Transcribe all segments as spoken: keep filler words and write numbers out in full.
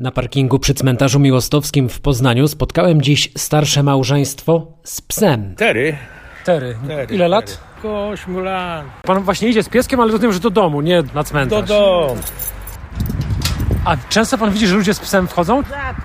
Na parkingu przy cmentarzu miłostowskim w Poznaniu spotkałem dziś starsze małżeństwo z psem. Tery. Tery. Tery Ile lat? Około ośmiu lat. Pan właśnie idzie z pieskiem, ale rozumiem, że do domu, nie na cmentarz. Do domu. A często pan widzi, że ludzie z psem wchodzą?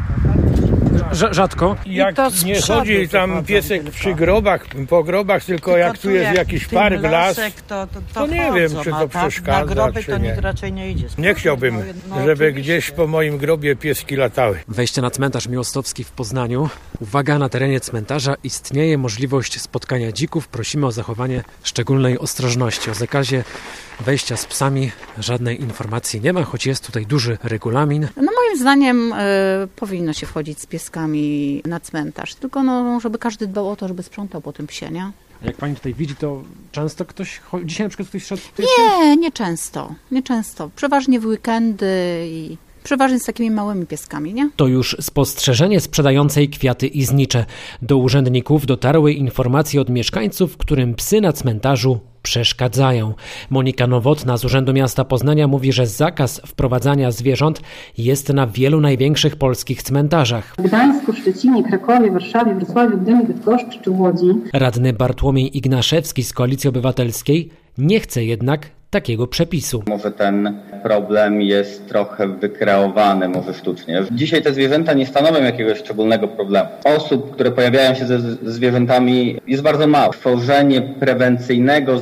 Rz- rzadko. Jak nie chodzi tam piesek przy grobach, po grobach, tylko, tylko jak tu jest jak jakiś park, las, to, to, to, to nie chodzą, wiem, czy to tak? przeszkadza, Na groby czy to nie. nikt raczej nie idzie. Nie chciałbym, no, żeby oczywiście. gdzieś po moim grobie pieski latały. Wejście na cmentarz miłostowski w Poznaniu. Uwaga, na terenie cmentarza istnieje możliwość spotkania dzików. Prosimy o zachowanie szczególnej ostrożności. O zakazie wejścia z psami żadnej informacji nie ma, choć jest tutaj duży regulamin. No moim zdaniem y, powinno się wchodzić z pieskami na cmentarz, tylko no, żeby każdy dbał o to, żeby sprzątał po tym psie, nie? Jak pani tutaj widzi, to często ktoś chodzi. Dzisiaj na przykład ktoś szedł... Nie, nie często, nie często. Przeważnie w weekendy i przeważnie z takimi małymi pieskami, nie? To już spostrzeżenie sprzedającej kwiaty i znicze. Do urzędników dotarły informacje od mieszkańców, którym psy na cmentarzu przeszkadzają. Monika Nowotna z Urzędu Miasta Poznania mówi, że zakaz wprowadzania zwierząt jest na wielu największych polskich cmentarzach. W Gdańsku, Szczecinie, Krakowie, Warszawie, Wrocławiu, Gdyni, Bydgoszczy czy Łodzi. Radny Bartłomiej Ignaszewski z Koalicji Obywatelskiej nie chce jednak takiego przepisu. Może ten problem jest trochę wykreowany, może sztucznie. Dzisiaj te zwierzęta nie stanowią jakiegoś szczególnego problemu. Osób, które pojawiają się ze zwierzętami, jest bardzo mało. Tworzenie prewencyjnego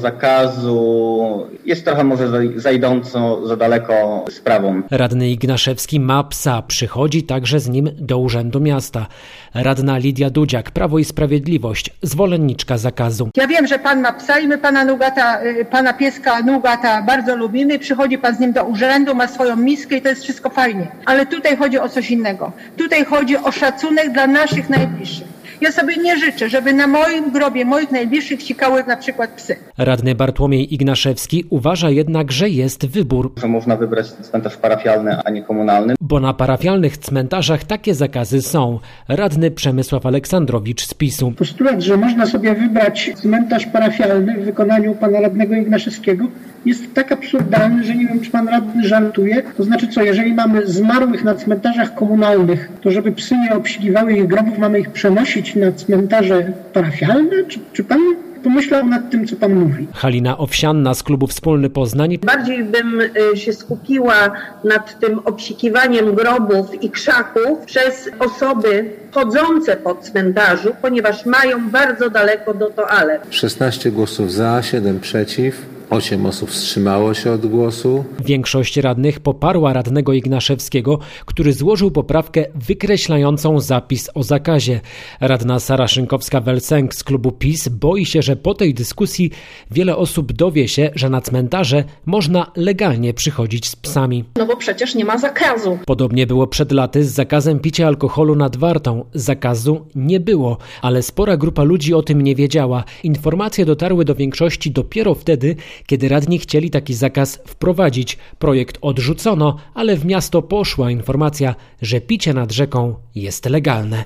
zakazu jest trochę może zaidącą za daleko sprawą. Radny Ignaszewski ma psa, przychodzi także z nim do Urzędu Miasta. Radna Lidia Dudziak, Prawo i Sprawiedliwość, zwolenniczka zakazu. Ja wiem, że pan ma psa i my pana Nugata, pana pieska Nugata bardzo lubimy. Przychodzi pan z nim do urzędu, ma swoją miskę i to jest wszystko fajnie. Ale tutaj chodzi o coś innego. Tutaj chodzi o szacunek dla naszych najbliższych. Ja sobie nie życzę, żeby na moim grobie moich najbliższych sikały na przykład psy. Radny Bartłomiej Ignaszewski uważa jednak, że jest wybór. Że można wybrać cmentarz parafialny, a nie komunalny. Bo na parafialnych cmentarzach takie zakazy są. Radny Przemysław Aleksandrowicz z PiSu. Postulat, że można sobie wybrać cmentarz parafialny w wykonaniu pana radnego Ignaszewskiego jest tak absurdalny, że nie wiem, czy pan radny żartuje. To znaczy co, jeżeli mamy zmarłych na cmentarzach komunalnych, to żeby psy nie obsikiwały ich grobów, mamy ich przenosić na cmentarze parafialne? Czy, czy pan pomyślał nad tym, co pan mówi? Halina Owsianna z klubu Wspólny Poznań. Bardziej bym się skupiła nad tym obsikiwaniem grobów i krzaków przez osoby chodzące po cmentarzu, ponieważ mają bardzo daleko do toalet. szesnaście głosów za, siedem przeciw. Osiem osób wstrzymało się od głosu. Większość radnych poparła radnego Ignaszewskiego, który złożył poprawkę wykreślającą zapis o zakazie. Radna Sara Szynkowska-Welsenk z klubu PiS boi się, że po tej dyskusji wiele osób dowie się, że na cmentarze można legalnie przychodzić z psami. No bo przecież nie ma zakazu. Podobnie było przed laty z zakazem picia alkoholu nad Wartą. Zakazu nie było, ale spora grupa ludzi o tym nie wiedziała. Informacje dotarły do większości dopiero wtedy, kiedy radni chcieli taki zakaz wprowadzić. Projekt odrzucono, ale w miasto poszła informacja, że picie nad rzeką jest legalne.